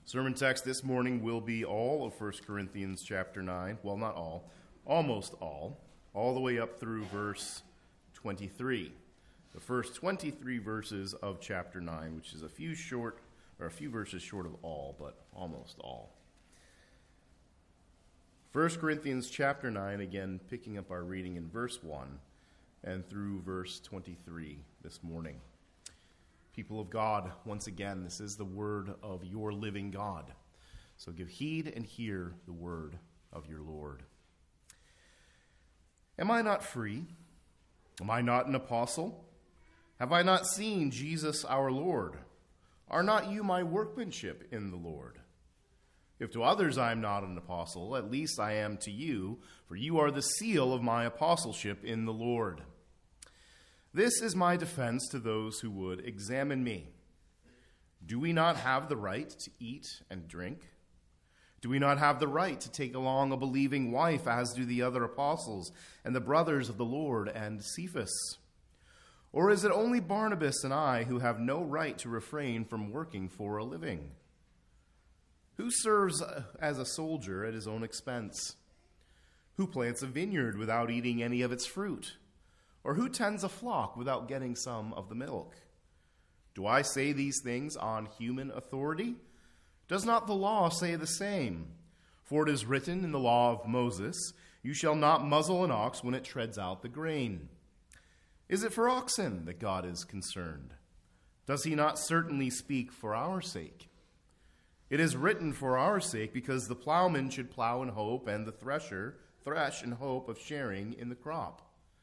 Sermon text this morning will be all of 1 Corinthians chapter 9. Well, not all, almost all the way up through verse 23. The first 23 verses of chapter 9, which is a few verses short of all, but almost all. 1 Corinthians chapter 9, again, picking up our reading in verse 1 and through verse 23 this morning. People of God, once again, this is the word of your living God. So give heed and hear the word of your Lord. Am I not free? Am I not an apostle? Have I not seen Jesus our Lord? Are not you my workmanship in the Lord? If to others I am not an apostle, at least I am to you, for you are the seal of my apostleship in the Lord. This is my defense to those who would examine me. Do we not have the right to eat and drink? Do we not have the right to take along a believing wife, as do the other apostles and the brothers of the Lord and Cephas? Or is it only Barnabas and I who have no right to refrain from working for a living? Who serves as a soldier at his own expense? Who plants a vineyard without eating any of its fruit? Or who tends a flock without getting some of the milk? Do I say these things on human authority? Does not the law say the same? For it is written in the law of Moses, you shall not muzzle an ox when it treads out the grain. Is it for oxen that God is concerned? Does he not certainly speak for our sake? It is written for our sake, because the plowman should plow in hope, and the thresher thresh in hope of sharing in the crop.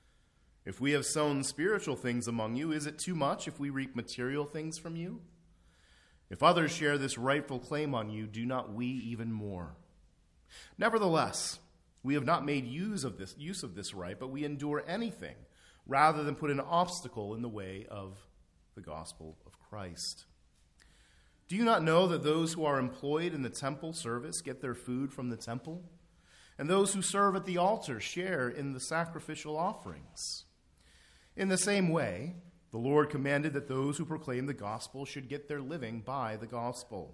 If we have sown spiritual things among you, is it too much if we reap material things from you? If others share this rightful claim on you, do not we even more? Nevertheless, we have not made use of this right, but we endure anything rather than put an obstacle in the way of the gospel of Christ. Do you not know that those who are employed in the temple service get their food from the temple? And those who serve at the altar share in the sacrificial offerings? In the same way, the Lord commanded that those who proclaim the gospel should get their living by the gospel.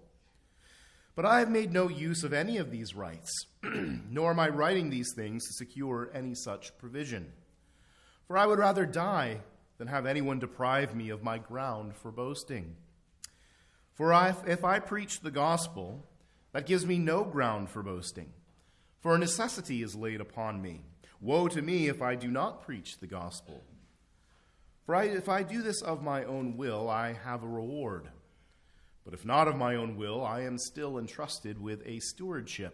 But I have made no use of any of these rights, nor am I writing these things to secure any such provision. For I would rather die than have anyone deprive me of my ground for boasting. For if I preach the gospel, that gives me no ground for boasting. For a necessity is laid upon me. Woe to me if I do not preach the gospel. For if I do this of my own will, I have a reward. But if not of my own will, I am still entrusted with a stewardship.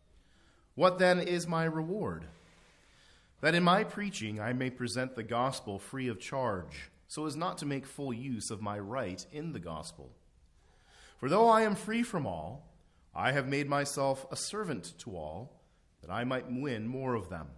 What then is my reward? That in my preaching I may present the gospel free of charge, so as not to make full use of my right in the gospel. For though I am free from all, I have made myself a servant to all, that I might win more of them.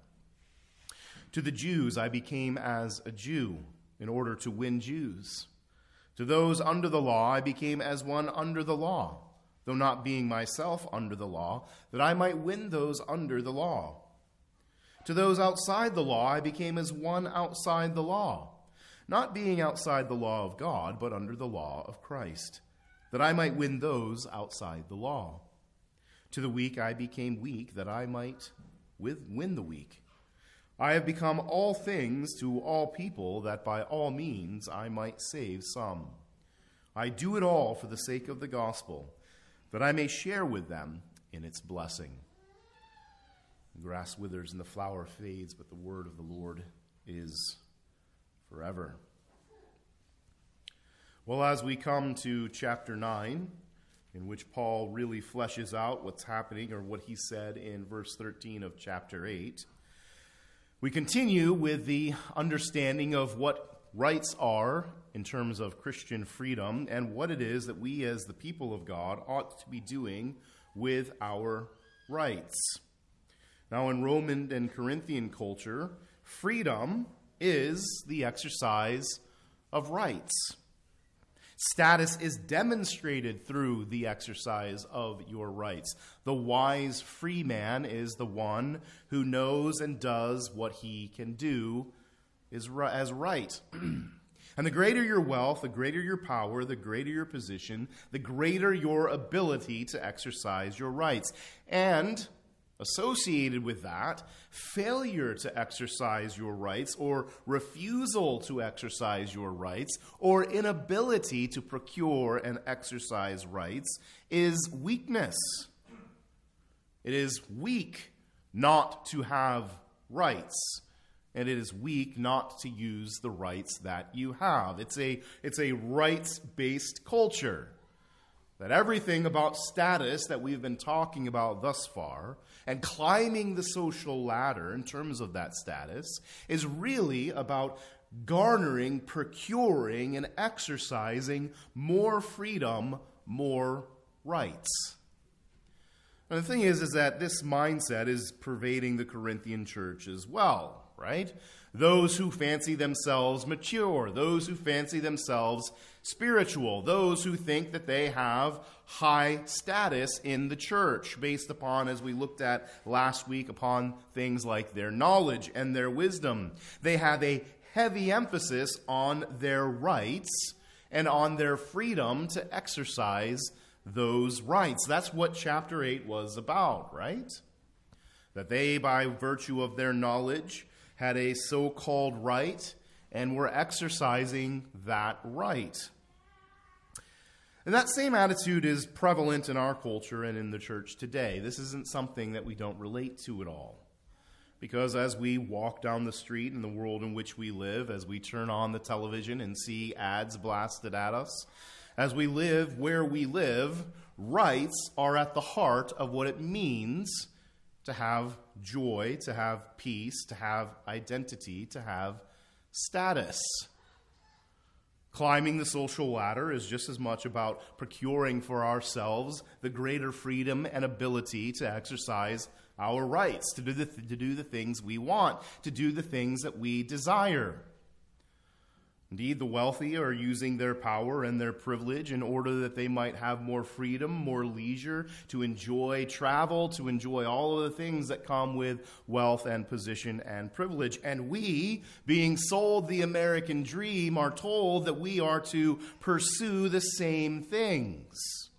To the Jews I became as a Jew, in order to win Jews. To those under the law I became as one under the law, though not being myself under the law, that I might win those under the law. To those outside the law I became as one outside the law, not being outside the law of God, but under the law of Christ, that I might win those outside the law. To the weak I became weak, that I might win the weak. I have become all things to all people, that by all means I might save some. I do it all for the sake of the gospel, that I may share with them in its blessing. The grass withers and the flower fades, but the word of the Lord is forever. Well, as we come to chapter 9, in which Paul really fleshes out what's happening, or what he said in verse 13 of chapter 8, we continue with the understanding of what rights are in terms of Christian freedom, and what it is that we as the people of God ought to be doing with our rights. Now, in Roman and Corinthian culture, freedom is the exercise of rights. Status is demonstrated through the exercise of your rights. The wise free man is the one who knows and does what he can do as right. And the greater your wealth, the greater your power, the greater your position, the greater your ability to exercise your rights. And associated with that, failure to exercise your rights or refusal to exercise your rights or inability to procure and exercise rights is weakness. It is weak not to have rights, and it is weak not to use the rights that you have. It's a rights-based culture. That everything about status that we've been talking about thus far and climbing the social ladder in terms of that status is really about garnering, procuring, and exercising more freedom, more rights. And the thing is that this mindset is pervading the Corinthian church as well, right? Those who fancy themselves mature, those who fancy themselves spiritual, those who think that they have high status in the church based upon, as we looked at last week, upon things like their knowledge and their wisdom. They have a heavy emphasis on their rights and on their freedom to exercise those rights. That's what chapter 8 was about, right? That they, by virtue of their knowledge, had a so-called right and were exercising that right. And that same attitude is prevalent in our culture and in the church today. This isn't something that we don't relate to at all. Because as we walk down the street in the world in which we live, as we turn on the television and see ads blasted at us, as we live where we live, rights are at the heart of what it means to have joy, to have peace, to have identity, to have status. Climbing the social ladder is just as much about procuring for ourselves the greater freedom and ability to exercise our rights, to do the things we want, to do the things that we desire. Indeed, the wealthy are using their power and their privilege in order that they might have more freedom, more leisure to enjoy travel, to enjoy all of the things that come with wealth and position and privilege. And we, being sold the American dream, are told that we are to pursue the same things.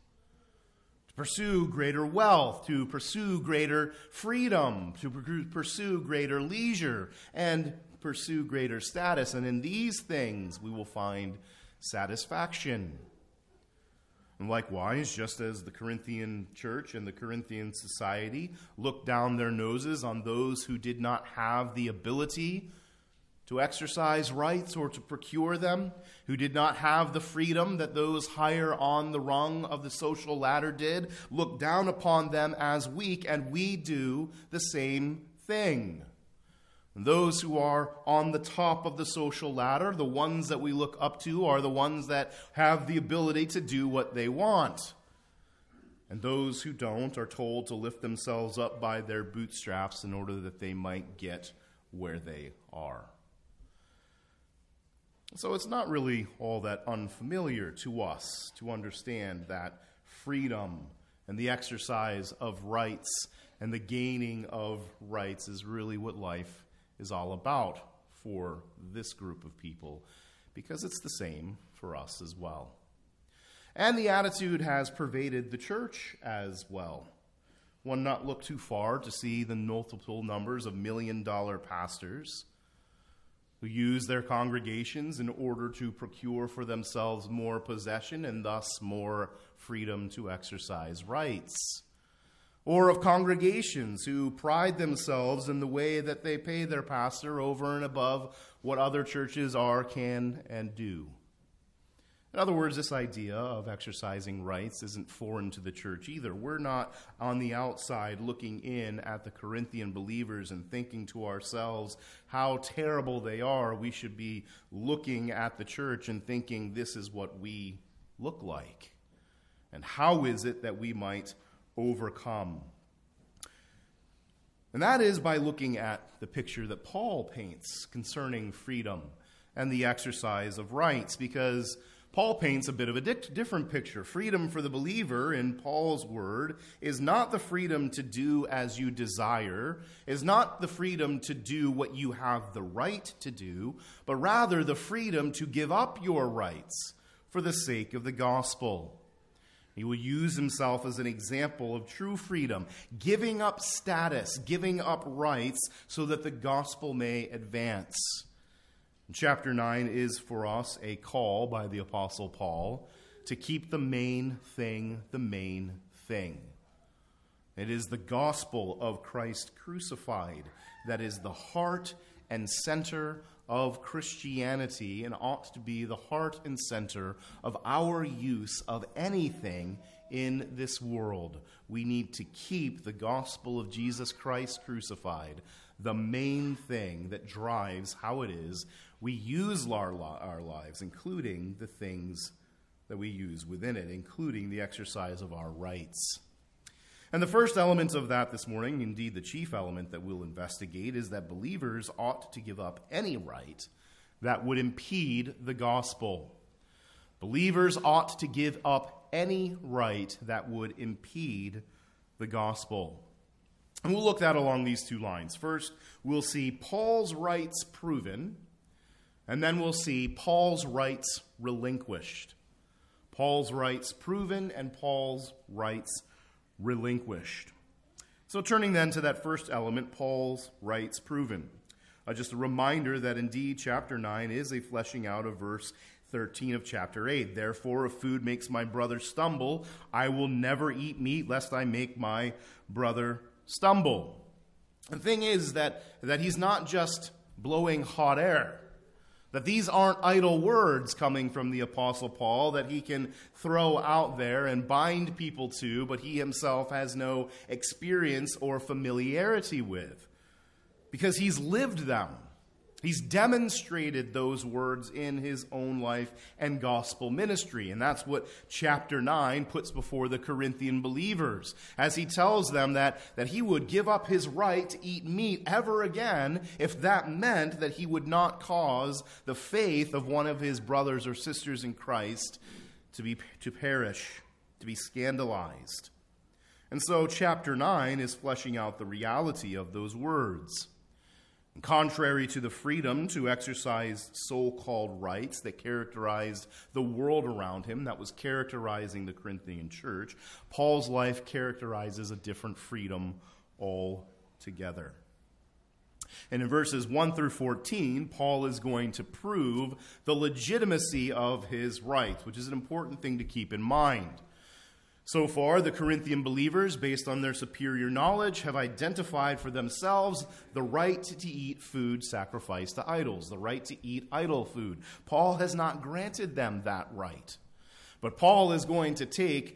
To pursue greater wealth, to pursue greater freedom, to pursue greater leisure, and pursue greater status, and in these things we will find satisfaction. And likewise, just as the Corinthian church and the Corinthian society looked down their noses on those who did not have the ability to exercise rights or to procure them, who did not have the freedom that those higher on the rung of the social ladder did, look down upon them as weak, and we do the same thing. And those who are on the top of the social ladder, the ones that we look up to, are the ones that have the ability to do what they want. And those who don't are told to lift themselves up by their bootstraps in order that they might get where they are. So it's not really all that unfamiliar to us to understand that freedom and the exercise of rights and the gaining of rights is really what life is all about for this group of people, because it's the same for us as well. And the attitude has pervaded the church as well. One not look too far to see the multiple numbers of million-dollar pastors who use their congregations in order to procure for themselves more possession and thus more freedom to exercise rights. Or of congregations who pride themselves in the way that they pay their pastor over and above what other churches are, can, and do. In other words, this idea of exercising rights isn't foreign to the church either. We're not on the outside looking in at the Corinthian believers and thinking to ourselves how terrible they are. We should be looking at the church and thinking this is what we look like. And how is it that we might overcome? And that is by looking at the picture that Paul paints concerning freedom and the exercise of rights, because Paul paints a bit of a different picture. Freedom for the believer, in Paul's word, is not the freedom to do as you desire, is not the freedom to do what you have the right to do, but rather the freedom to give up your rights for the sake of the gospel. He will use himself as an example of true freedom, giving up status, giving up rights so that the gospel may advance. Chapter 9 is for us a call by the Apostle Paul to keep the main thing the main thing. It is the gospel of Christ crucified that is the heart and center of Christianity and ought to be the heart and center of our use of anything in this world. We need to keep the gospel of Jesus Christ crucified, the main thing that drives how it is we use our lives, including the things that we use within it, including the exercise of our rights. And the first element of that this morning, indeed the chief element that we'll investigate, is that believers ought to give up any right that would impede the gospel. Believers ought to give up any right that would impede the gospel. And we'll look at that along these two lines. First, we'll see Paul's rights proven, and then we'll see Paul's rights relinquished. Paul's rights proven and Paul's rights relinquished. So turning then to that first element, Paul's rights proven. Just a reminder that indeed chapter 9 is a fleshing out of verse 13 of chapter 8. Therefore, if food makes my brother stumble, I will never eat meat lest I make my brother stumble. The thing is that he's not just blowing hot air. That these aren't idle words coming from the Apostle Paul that he can throw out there and bind people to, but he himself has no experience or familiarity with. Because he's lived them. He's demonstrated those words in his own life and gospel ministry. And that's what chapter 9 puts before the Corinthian believers, as he tells them that he would give up his right to eat meat ever again if that meant that he would not cause the faith of one of his brothers or sisters in Christ to perish, to be scandalized. And so chapter 9 is fleshing out the reality of those words. Contrary to the freedom to exercise so-called rights that characterized the world around him, that was characterizing the Corinthian church, Paul's life characterizes a different freedom altogether. And in verses 1 through 14, Paul is going to prove the legitimacy of his rights, which is an important thing to keep in mind. So far, the Corinthian believers, based on their superior knowledge, have identified for themselves the right to eat food sacrificed to idols, the right to eat idol food. Paul has not granted them that right. But Paul is going to take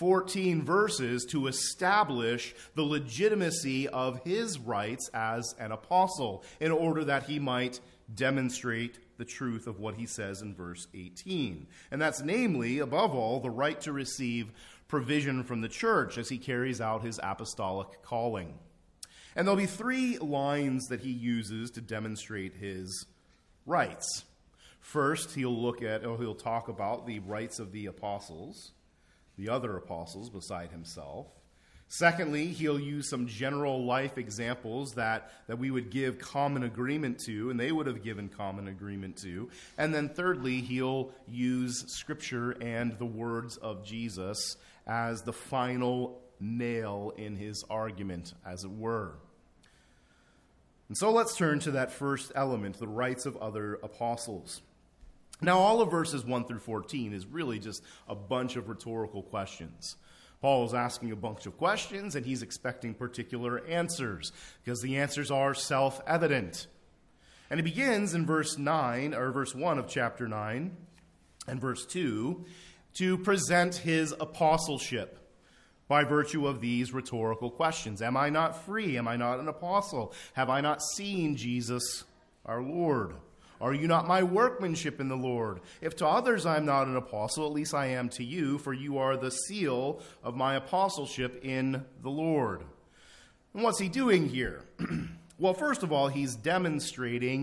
14 verses to establish the legitimacy of his rights as an apostle, in order that he might demonstrate the truth of what he says in verse 18. And that's namely, above all, the right to receive provision from the church as he carries out his apostolic calling. And there'll be 3 lines that he uses to demonstrate his rights. First, he'll talk about the rights of the apostles, the other apostles beside himself. Secondly, he'll use some general life examples that we would give common agreement to, and they would have given common agreement to. And then thirdly, he'll use Scripture and the words of Jesus as the final nail in his argument, as it were. And so let's turn to that first element, the rights of other apostles. Now, all of verses 1 through 14 is really just a bunch of rhetorical questions. Paul is asking a bunch of questions, and he's expecting particular answers, because the answers are self-evident. And he begins in verse 1 of chapter 9 and verse 2 to present his apostleship by virtue of these rhetorical questions. Am I not free? Am I not an apostle? Have I not seen Jesus our Lord? Are you not my workmanship in the Lord? If to others I am not an apostle, at least I am to you, for you are the seal of my apostleship in the Lord. And what's he doing here? Well, first of all, he's demonstrating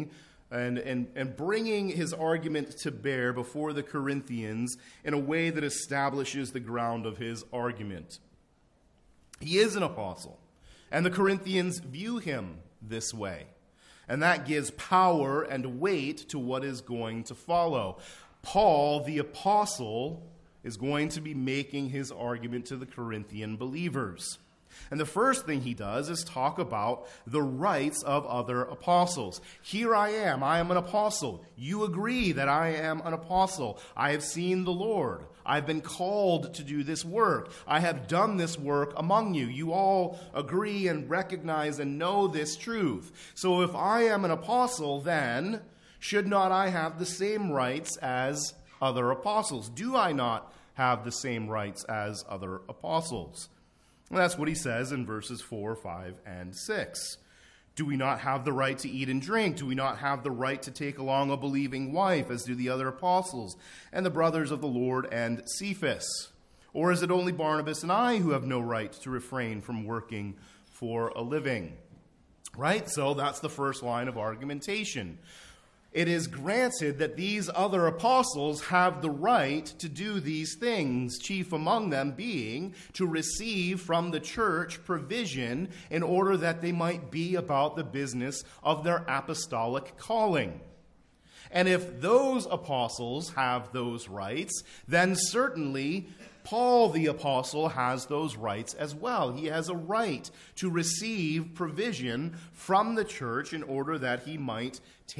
and bringing his argument to bear before the Corinthians in a way that establishes the ground of his argument. He is an apostle, and the Corinthians view him this way. And that gives power and weight to what is going to follow. Paul, the apostle, is going to be making his argument to the Corinthian believers. And the first thing he does is talk about the rights of other apostles. Here I am an apostle. You agree that I am an apostle. I have seen the Lord. I've been called to do this work. I have done this work among you. You all agree and recognize and know this truth. So if I am an apostle, then should not I have the same rights as other apostles? Do I not have the same rights as other apostles? And that's what he says in verses 4, 5, and 6. Do we not have the right to eat and drink? Do we not have the right to take along a believing wife, as do the other apostles, and the brothers of the Lord and Cephas? Or is it only Barnabas and I who have no right to refrain from working for a living? Right? So that's the first line of argumentation. It is granted that these other apostles have the right to do these things, chief among them being to receive from the church provision in order that they might be about the business of their apostolic calling. And if those apostles have those rights, then certainly Paul the apostle has those rights as well. He has a right to receive provision from the church in order that he might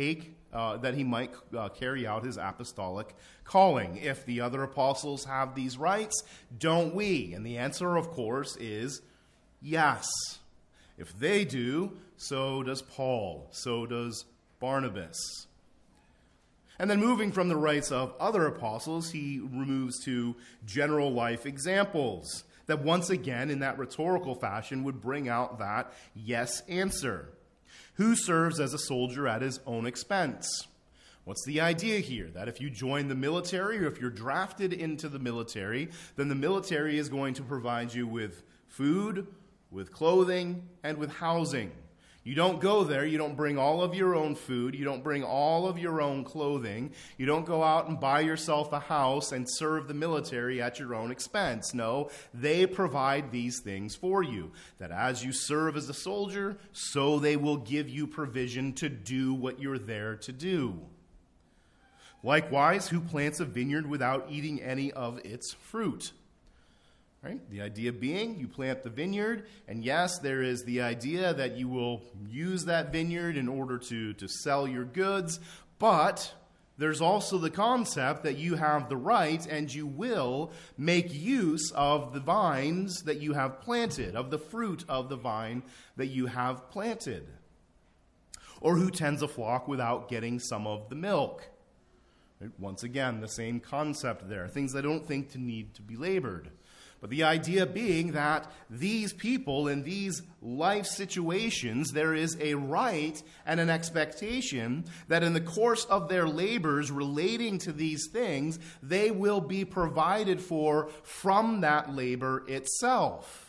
carry out his apostolic calling. If the other apostles have these rights, don't we? And the answer, of course, is yes. If they do, so does Paul, so does Barnabas. And then moving from the rights of other apostles, he moves to general life examples that once again, in that rhetorical fashion, would bring out that yes answer. Who serves as a soldier at his own expense? What's the idea here? That if you join the military or if you're drafted into the military, then the military is going to provide you with food, with clothing, and with housing. You don't go there, you don't bring all of your own food, you don't bring all of your own clothing, you don't go out and buy yourself a house and serve the military at your own expense. No, they provide these things for you. That as you serve as a soldier, so they will give you provision to do what you're there to do. Likewise, who plants a vineyard without eating any of its fruit? Right? The idea being, you plant the vineyard, and yes, there is the idea that you will use that vineyard in order to sell your goods, but there's also the concept that you have the right and you will make use of the vines that you have planted, of the fruit of the vine that you have planted. Or who tends a flock without getting some of the milk? Right? Once again, the same concept there, things I don't think to need to be labored. But the idea being that these people in these life situations, there is a right and an expectation that in the course of their labors relating to these things, they will be provided for from that labor itself.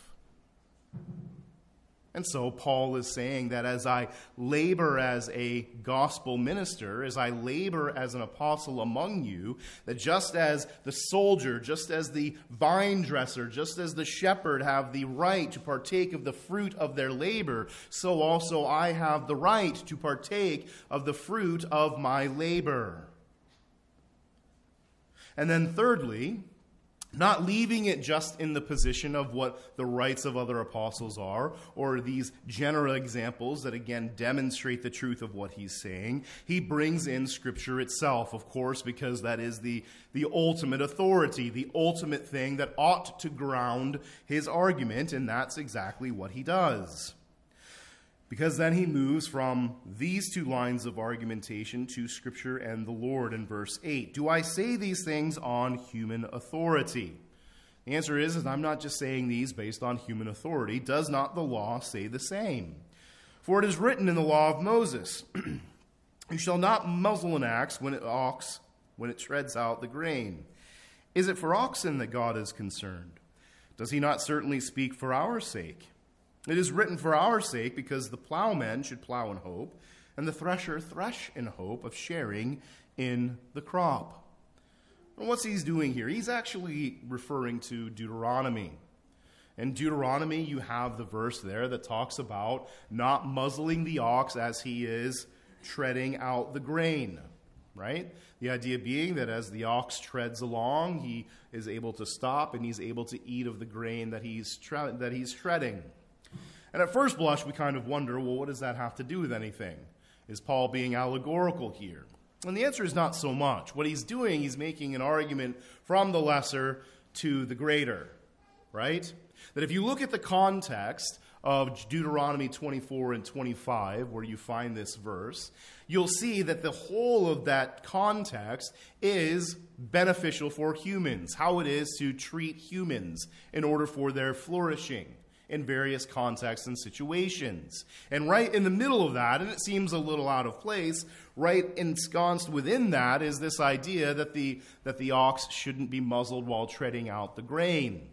And so Paul is saying that as I labor as a gospel minister, as I labor as an apostle among you, that just as the soldier, just as the vine dresser, just as the shepherd have the right to partake of the fruit of their labor, so also I have the right to partake of the fruit of my labor. And then thirdly, not leaving it just in the position of what the rights of other apostles are, or these general examples that again demonstrate the truth of what he's saying. He brings in Scripture itself, of course, because that is the ultimate authority, the ultimate thing that ought to ground his argument, and that's exactly what he does. Because then he moves from these two lines of argumentation to Scripture and the Lord in verse 8. Do I say these things on human authority? The answer is I'm not just saying these based on human authority. Does not the law say the same? For it is written in the law of Moses, you shall not muzzle an ox when it treads out the grain. Is it for oxen that God is concerned? Does he not certainly speak for our sake? It is written for our sake, because the plowman should plow in hope, and the thresher thresh in hope of sharing in the crop. And what's he's doing here? He's actually referring to Deuteronomy. In Deuteronomy, you have the verse there that talks about not muzzling the ox as he is treading out the grain, right? The idea being that as the ox treads along, he is able to stop and he's able to eat of the grain that he's treading. And at first blush, we kind of wonder, well, what does that have to do with anything? Is Paul being allegorical here? And the answer is not so much. What he's doing, he's making an argument from the lesser to the greater, right? That if you look at the context of Deuteronomy 24 and 25, where you find this verse, you'll see that the whole of that context is beneficial for humans, how it is to treat humans in order for their flourishing in various contexts and situations. And right in the middle of that, and it seems a little out of place, right ensconced within that is this idea that the ox shouldn't be muzzled while treading out the grain.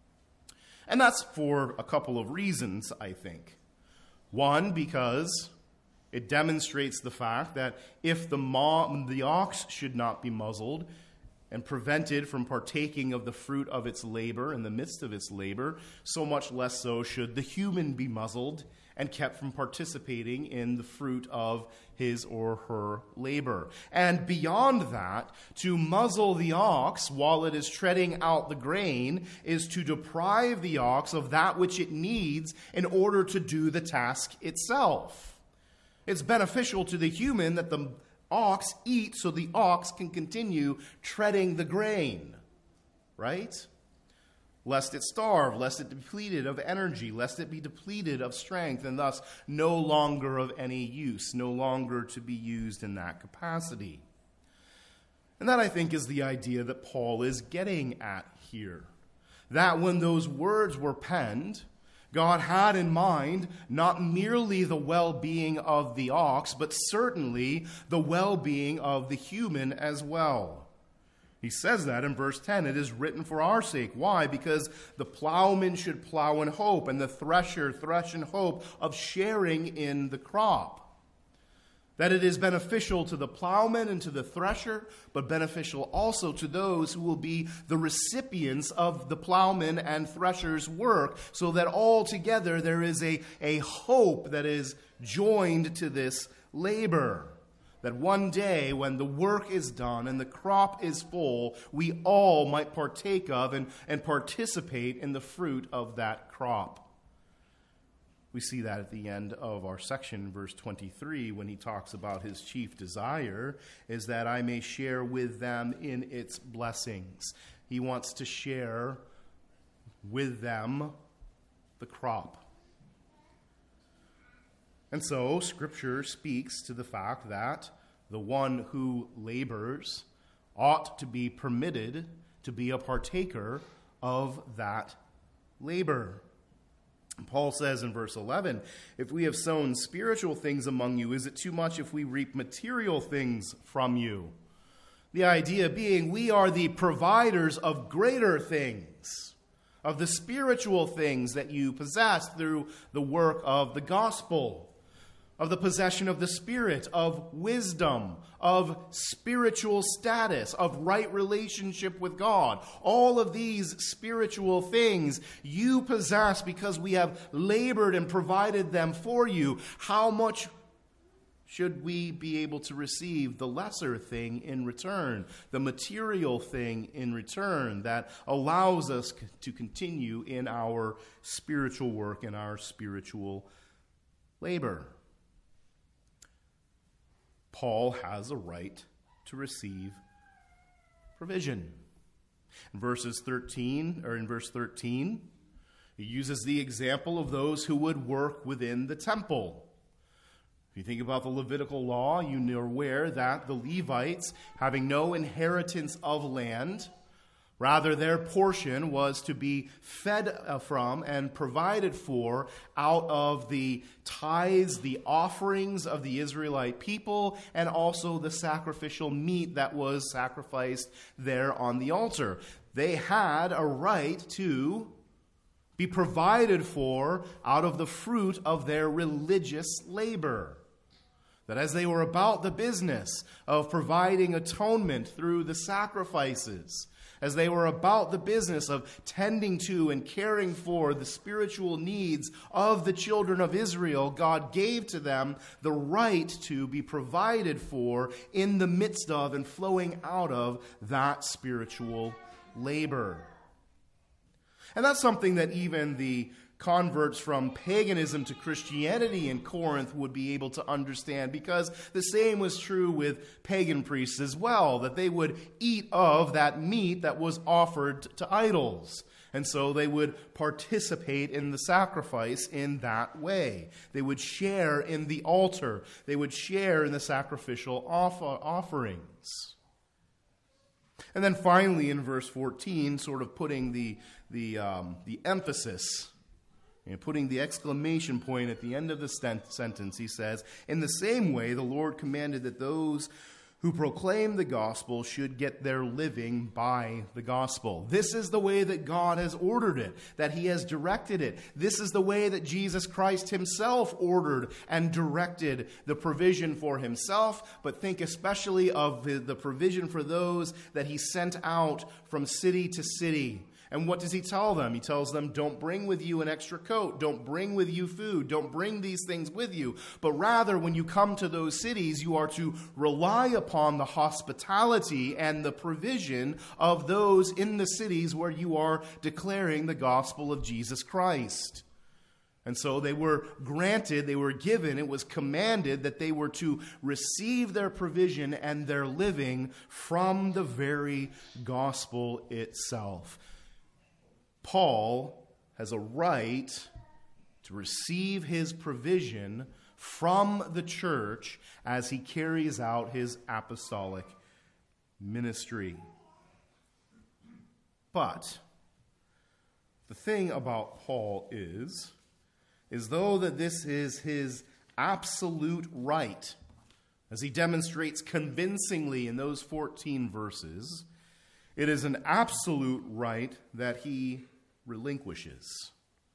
And that's for a couple of reasons, I think. One, because it demonstrates the fact that if the ox should not be muzzled and prevented from partaking of the fruit of its labor in the midst of its labor, so much less so should the human be muzzled and kept from participating in the fruit of his or her labor. And beyond that, to muzzle the ox while it is treading out the grain is to deprive the ox of that which it needs in order to do the task itself. It's beneficial to the human that the ox eat so the ox can continue treading the grain, right? Lest it starve, lest it be depleted of energy, lest it be depleted of strength, and thus no longer of any use, no longer to be used in that capacity. And that, I think, is the idea that Paul is getting at here. That when those words were penned, God had in mind not merely the well-being of the ox, but certainly the well-being of the human as well. He says that in verse 10, it is written for our sake. Why? Because the plowman should plow in hope, and the thresher thresh in hope of sharing in the crop. That it is beneficial to the plowman and to the thresher, but beneficial also to those who will be the recipients of the plowman and thresher's work, so that all together there is a hope that is joined to this labor. That one day when the work is done and the crop is full, we all might partake of and participate in the fruit of that crop. We see that at the end of our section, verse 23, when he talks about his chief desire is that I may share with them in its blessings. He wants to share with them the crop. And so Scripture speaks to the fact that the one who labors ought to be permitted to be a partaker of that labor. Paul says in verse 11, if we have sown spiritual things among you, is it too much if we reap material things from you? The idea being we are the providers of greater things, of the spiritual things that you possess through the work of the gospel, of the possession of the Spirit, of wisdom, of spiritual status, of right relationship with God. All of these spiritual things you possess because we have labored and provided them for you. How much should we be able to receive the lesser thing in return, the material thing in return that allows us to continue in our spiritual work and our spiritual labor? Paul has a right to receive provision. In verse 13, he uses the example of those who would work within the temple. If you think about the Levitical law, you are aware that the Levites, having no inheritance of land, rather, their portion was to be fed from and provided for out of the tithes, the offerings of the Israelite people, and also the sacrificial meat that was sacrificed there on the altar. They had a right to be provided for out of the fruit of their religious labor. That as they were about the business of providing atonement through the sacrifices, as they were about the business of tending to and caring for the spiritual needs of the children of Israel, God gave to them the right to be provided for in the midst of and flowing out of that spiritual labor. And that's something that even the converts from paganism to Christianity in Corinth would be able to understand, because the same was true with pagan priests as well, that they would eat of that meat that was offered to idols. And so they would participate in the sacrifice in that way. They would share in the altar. They would share in the sacrificial offerings. And then finally in verse 14, sort of putting the emphasis, putting the exclamation point at the end of the sentence, he says, "In the same way, the Lord commanded that those who proclaim the gospel should get their living by the gospel." This is the way that God has ordered it, that he has directed it. This is the way that Jesus Christ himself ordered and directed the provision for himself, but think especially of the provision for those that he sent out from city to city. And what does he tell them? He tells them, don't bring with you an extra coat. Don't bring with you food. Don't bring these things with you. But rather, when you come to those cities, you are to rely upon the hospitality and the provision of those in the cities where you are declaring the gospel of Jesus Christ. And so they were granted, they were given, it was commanded that they were to receive their provision and their living from the very gospel itself. Paul has a right to receive his provision from the church as he carries out his apostolic ministry. But the thing about Paul is though that this is his absolute right, as he demonstrates convincingly in those 14 verses, it is an absolute right that he relinquishes.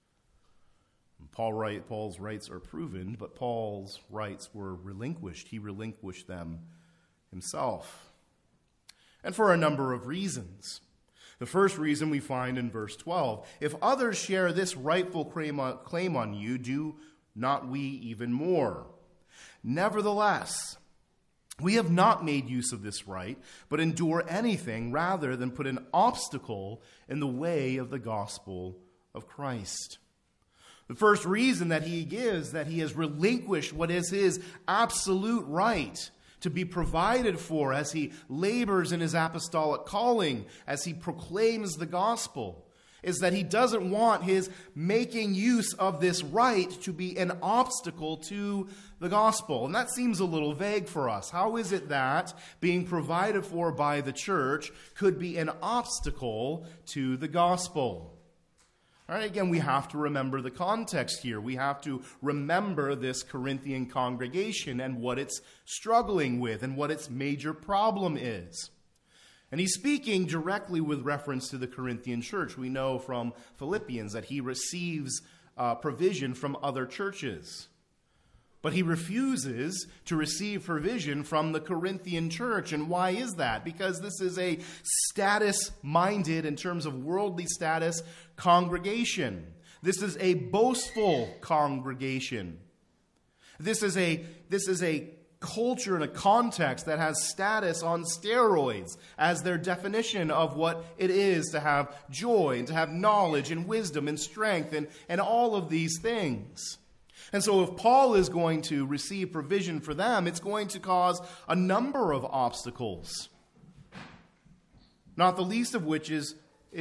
Paul's rights are proven, but Paul's rights were relinquished. He relinquished them himself. And for a number of reasons. The first reason we find in verse 12. If others share this rightful claim on you, do not we even more? Nevertheless, we have not made use of this right, but endure anything rather than put an obstacle in the way of the gospel of Christ. The first reason that he gives, that he has relinquished what is his absolute right to be provided for as he labors in his apostolic calling, as he proclaims the gospel, is that he doesn't want his making use of this right to be an obstacle to the gospel. And that seems a little vague for us. How is it that being provided for by the church could be an obstacle to the gospel? All right, again, we have to remember the context here. We have to remember this Corinthian congregation and what it's struggling with and what its major problem is. And he's speaking directly with reference to the Corinthian church. We know from Philippians that he receives provision from other churches. But he refuses to receive provision from the Corinthian church. And why is that? Because this is a status-minded, in terms of worldly status, congregation. This is a boastful congregation. This is a culture and a context that has status on steroids as their definition of what it is to have joy and to have knowledge and wisdom and strength and all of these things. And so if Paul is going to receive provision for them, it's going to cause a number of obstacles, not the least of which is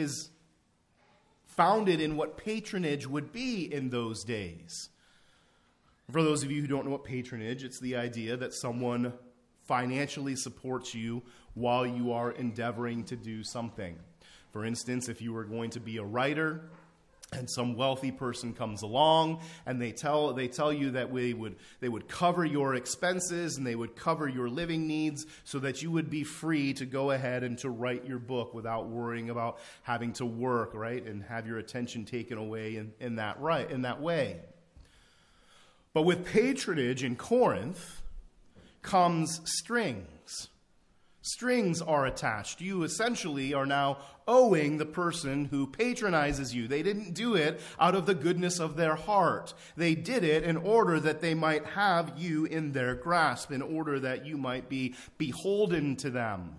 founded in what patronage would be in those days. For those of you who don't know what patronage, it's the idea that someone financially supports you while you are endeavoring to do something. For instance, if you were going to be a writer and some wealthy person comes along and they tell you that they would cover your expenses and they would cover your living needs so that you would be free to go ahead and to write your book without worrying about having to work, right, and have your attention taken away in that way. But with patronage in Corinth, comes strings. Strings are attached. You essentially are now owing the person who patronizes you. They didn't do it out of the goodness of their heart. They did it in order that they might have you in their grasp, in order that you might be beholden to them.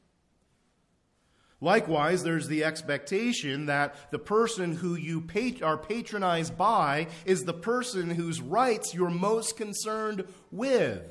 Likewise, there's the expectation that the person who you are patronized by is the person whose rights you're most concerned with.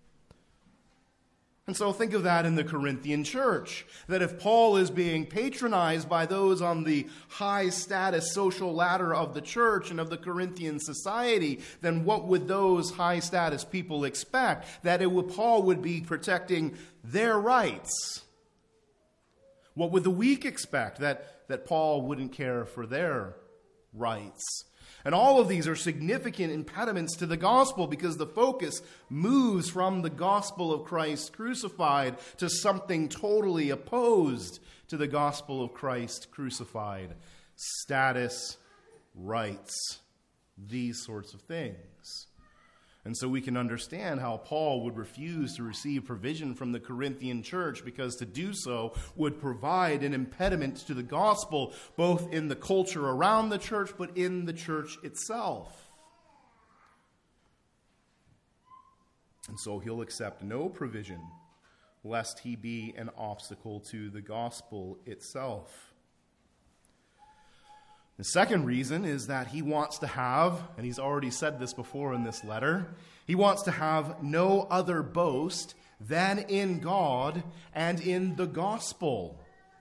And so think of that in the Corinthian church, that if Paul is being patronized by those on the high status social ladder of the church and of the Corinthian society, then what would those high status people expect? That Paul would be protecting their rights. What would the weak expect? That Paul wouldn't care for their rights. And all of these are significant impediments to the gospel because the focus moves from the gospel of Christ crucified to something totally opposed to the gospel of Christ crucified. Status, rights, these sorts of things. And so we can understand how Paul would refuse to receive provision from the Corinthian church, because to do so would provide an impediment to the gospel, both in the culture around the church, but in the church itself. And so he'll accept no provision, lest he be an obstacle to the gospel itself. The second reason is that he wants to have, and he's already said this before in this letter, he wants to have no other boast than in God and in the gospel.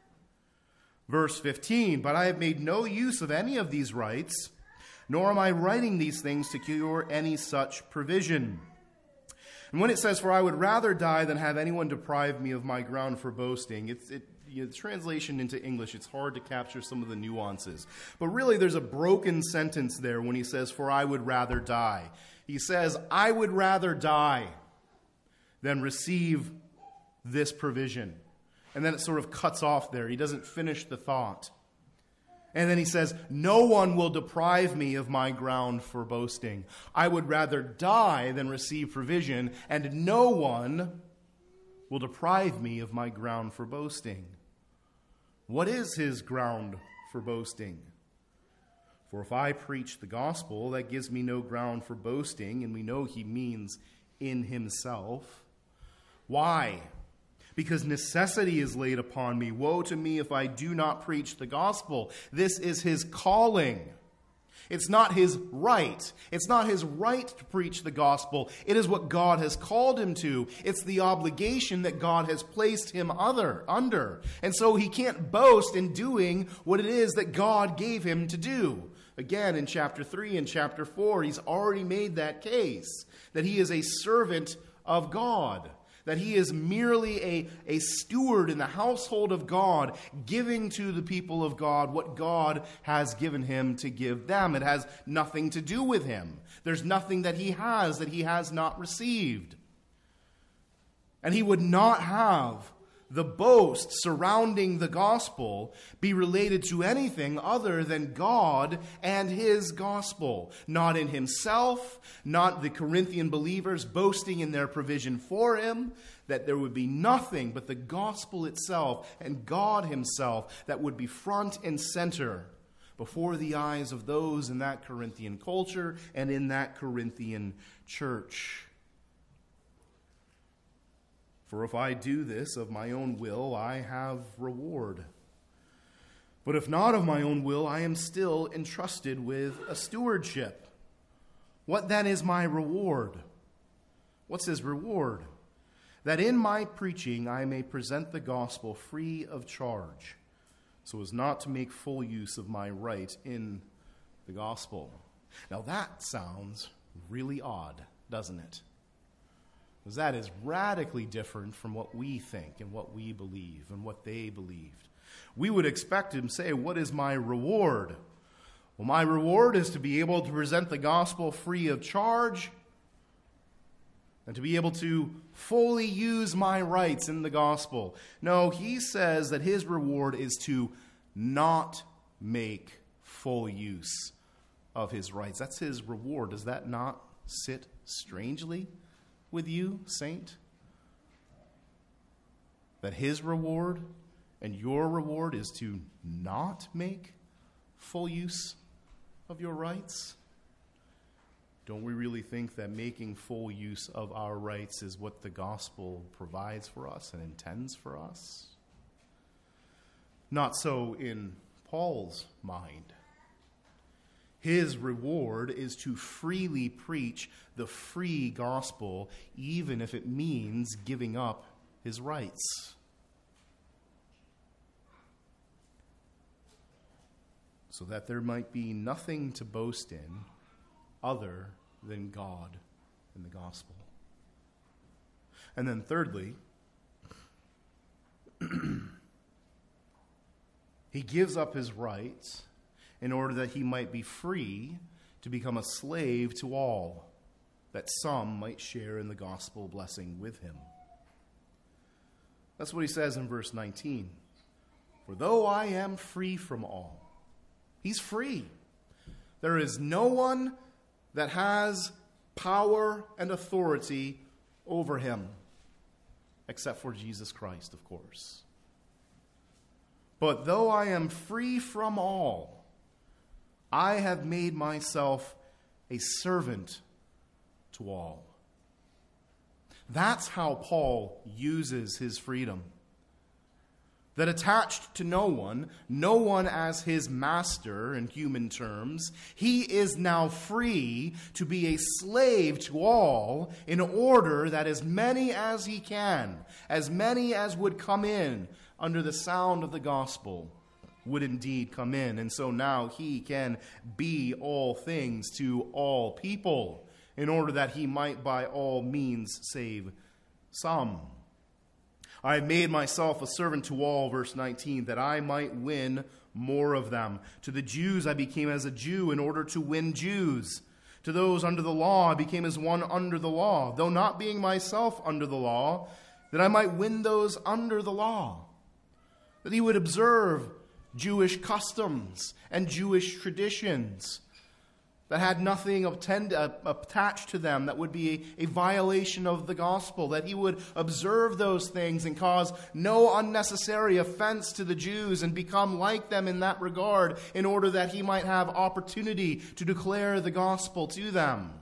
Verse 15, but I have made no use of any of these rights, nor am I writing these things to cure any such provision. And when it says, for I would rather die than have anyone deprive me of my ground for boasting, the translation into English, it's hard to capture some of the nuances. But really, there's a broken sentence there when he says, for I would rather die. He says, I would rather die than receive this provision. And then it sort of cuts off there. He doesn't finish the thought. And then he says, no one will deprive me of my ground for boasting. I would rather die than receive provision, and no one will deprive me of my ground for boasting. What is his ground for boasting? For if I preach the gospel, that gives me no ground for boasting, and we know he means in himself. Why? Because necessity is laid upon me. Woe to me if I do not preach the gospel. This is his calling. It's not his right. It's not his right to preach the gospel. It is what God has called him to. It's the obligation that God has placed him under. And so he can't boast in doing what it is that God gave him to do. Again, in chapter 3 and chapter 4, he's already made that case, that he is a servant of God. That he is merely a steward in the household of God, giving to the people of God what God has given him to give them. It has nothing to do with him. There's nothing that he has not received. And he would not have the boast surrounding the gospel be related to anything other than God and his gospel. Not in himself, not the Corinthian believers boasting in their provision for him, that there would be nothing but the gospel itself and God himself that would be front and center before the eyes of those in that Corinthian culture and in that Corinthian church. For if I do this of my own will, I have reward. But if not of my own will, I am still entrusted with a stewardship. What then is my reward? What's his reward? That in my preaching I may present the gospel free of charge, so as not to make full use of my right in the gospel. Now that sounds really odd, doesn't it? Because that is radically different from what we think and what we believe and what they believed. We would expect him to say, what is my reward? Well, my reward is to be able to present the gospel free of charge and to be able to fully use my rights in the gospel. No, he says that his reward is to not make full use of his rights. That's his reward. Does that not sit strangely with you, saint? That his reward and your reward is to not make full use of your rights? Don't we really think that making full use of our rights is what the gospel provides for us and intends for us? Not so in Paul's mind. His reward is to freely preach the free gospel, even if it means giving up his rights. So that there might be nothing to boast in other than God and the gospel. And then thirdly, he gives up his rights in order that he might be free to become a slave to all, that some might share in the gospel blessing with him. That's what he says in verse 19. For though I am free from all, he's free. There is no one that has power and authority over him, except for Jesus Christ, of course. But though I am free from all, I have made myself a servant to all. That's how Paul uses his freedom. That attached to no one as his master in human terms, he is now free to be a slave to all in order that as many as he can, as many as would come in under the sound of the gospel, would indeed come in. And so now he can be all things to all people in order that he might by all means save some. I have made myself a servant to all, verse 19, that I might win more of them. To the Jews I became as a Jew in order to win Jews. To those under the law I became as one under the law, though not being myself under the law, that I might win those under the law. That he would observe Jewish customs and Jewish traditions that had nothing attached to them that would be a violation of the gospel, that he would observe those things and cause no unnecessary offense to the Jews and become like them in that regard in order that he might have opportunity to declare the gospel to them.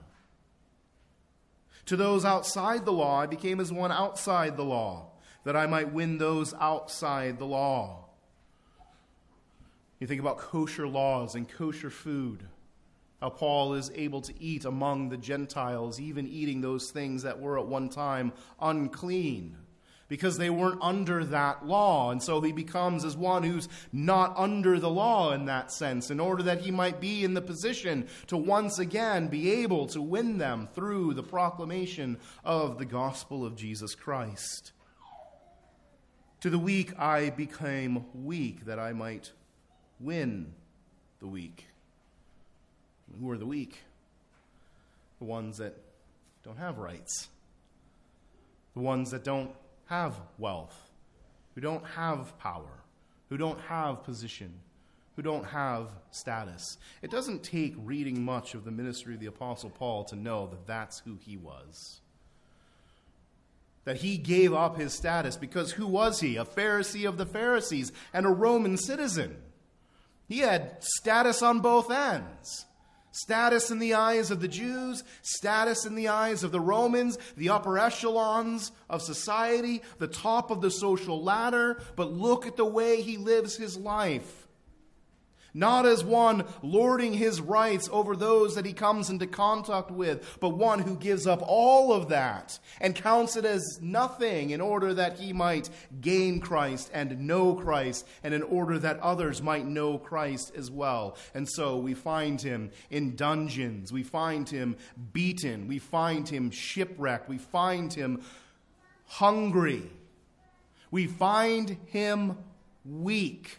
To those outside the law, I became as one outside the law, that I might win those outside the law. You think about kosher laws and kosher food. How Paul is able to eat among the Gentiles, even eating those things that were at one time unclean, because they weren't under that law. And so he becomes as one who's not under the law in that sense, in order that he might be in the position to once again be able to win them through the proclamation of the gospel of Jesus Christ. To the weak I became weak, that I might win the weak. Who are the weak? The ones that don't have rights. The ones that don't have wealth. Who don't have power. Who don't have position. Who don't have status. It doesn't take reading much of the ministry of the Apostle Paul to know that that's who he was. That he gave up his status because who was he? A Pharisee of the Pharisees and a Roman citizen. He had status on both ends. Status in the eyes of the Jews, status in the eyes of the Romans, the upper echelons of society, the top of the social ladder. But look at the way he lives his life. Not as one lording his rights over those that he comes into contact with, but one who gives up all of that and counts it as nothing in order that he might gain Christ and know Christ, and in order that others might know Christ as well. And so we find him in dungeons, we find him beaten, we find him shipwrecked, we find him hungry, we find him weak,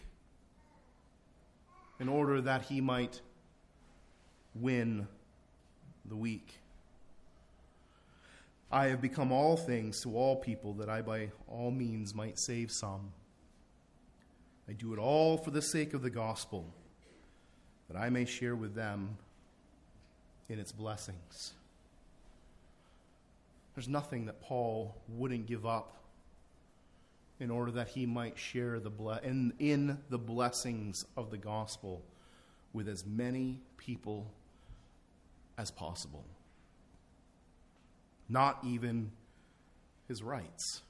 in order that he might win the weak. I have become all things to all people, that I by all means might save some. I do it all for the sake of the gospel, that I may share with them in its blessings. There's nothing that Paul wouldn't give up in order that he might share in the blessings of the gospel with as many people as possible. Not even his rights.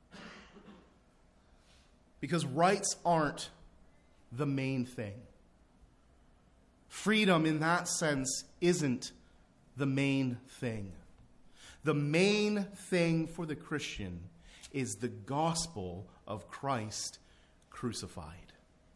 Because rights aren't the main thing. Freedom in that sense isn't the main thing. The main thing for the Christian is the gospel of Christ crucified.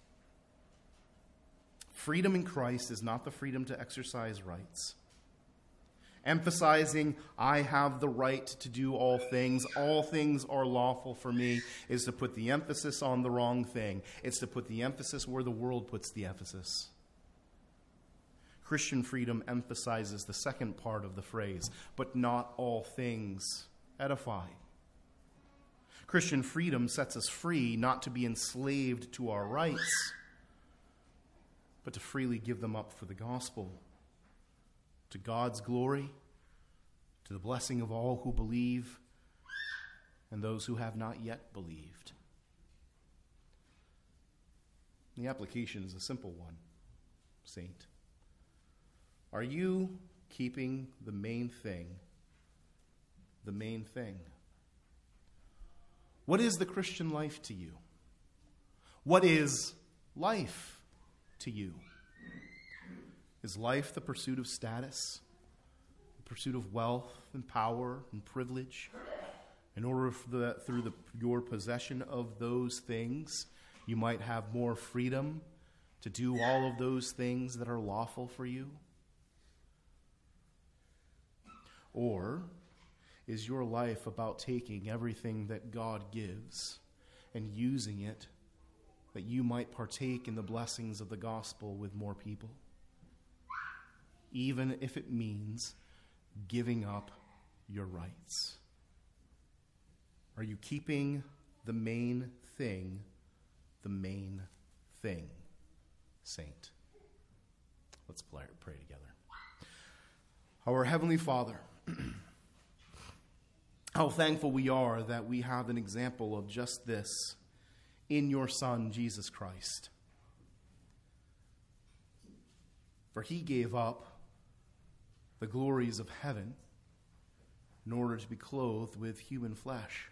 Freedom in Christ is not the freedom to exercise rights. Emphasizing, I have the right to do all things are lawful for me, is to put the emphasis on the wrong thing. It's to put the emphasis where the world puts the emphasis. Christian freedom emphasizes the second part of the phrase, but not all things edify. Christian freedom sets us free not to be enslaved to our rights, but to freely give them up for the gospel, to God's glory, to the blessing of all who believe and those who have not yet believed. The application is a simple one, Saint. Are you keeping the main thing the main thing? What is the Christian life to you? What is life to you? Is life the pursuit of status, the pursuit of wealth and power and privilege, in order through your possession of those things, you might have more freedom to do all of those things that are lawful for you? Or is your life about taking everything that God gives and using it that you might partake in the blessings of the gospel with more people, even if it means giving up your rights? Are you keeping the main thing the main thing, Saint? Let's pray together. Our Heavenly Father, how thankful we are that we have an example of just this in your Son, Jesus Christ. For he gave up the glories of heaven in order to be clothed with human flesh.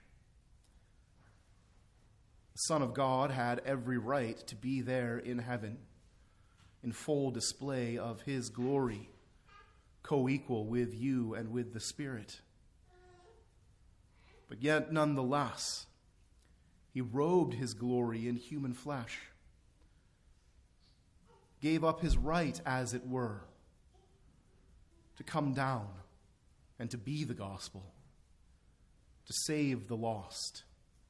The Son of God had every right to be there in heaven, in full display of his glory, co-equal with you and with the Spirit. But yet, nonetheless, he robed his glory in human flesh, gave up his right, as it were, to come down and to be the gospel, to save the lost,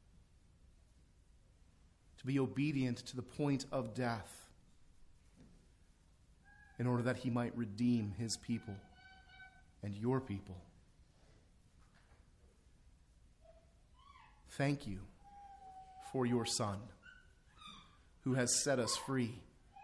to be obedient to the point of death, in order that he might redeem his people and your people. Thank you for your Son, who has set us free.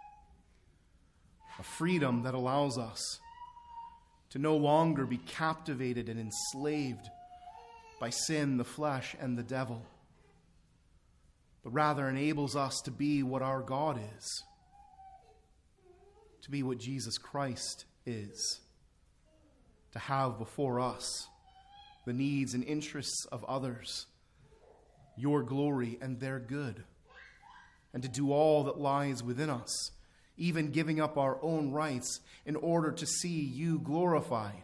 A freedom that allows us to no longer be captivated and enslaved by sin, the flesh, and the devil, but rather enables us to be what our God is, to be what Jesus Christ is, to have before us the needs and interests of others, your glory and their good, and to do all that lies within us, even giving up our own rights in order to see you glorified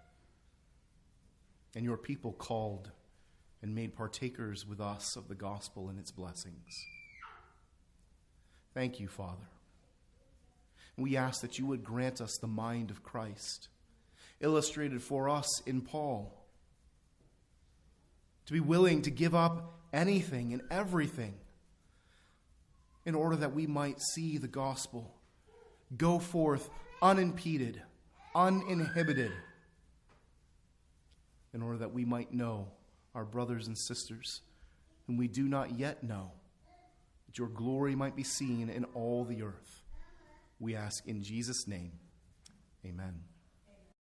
and your people called and made partakers with us of the gospel and its blessings. Thank you, Father. We ask that you would grant us the mind of Christ, illustrated for us in Paul, to be willing to give up anything and everything in order that we might see the gospel go forth unimpeded, uninhibited, in order that we might know our brothers and sisters whom we do not yet know, that your glory might be seen in all the earth. We ask in Jesus' name, amen.